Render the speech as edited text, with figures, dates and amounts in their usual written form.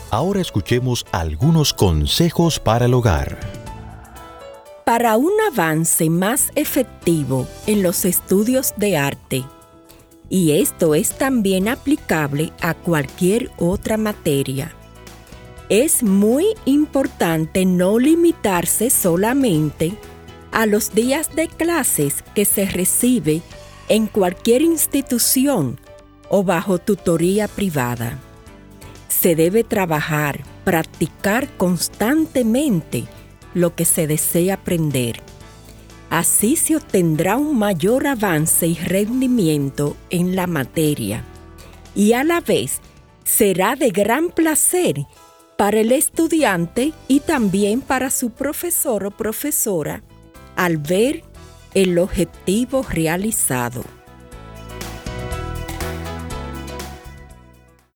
Ahora escuchemos algunos consejos para el hogar. Para un avance más efectivo en los estudios de arte, y esto es también aplicable a cualquier otra materia, es muy importante no limitarse solamente a los días de clases que se recibe en cualquier institución o bajo tutoría privada. Se debe trabajar, practicar constantemente lo que se desea aprender. Así se obtendrá un mayor avance y rendimiento en la materia, y a la vez será de gran placer para el estudiante y también para su profesor o profesora al ver el objetivo realizado.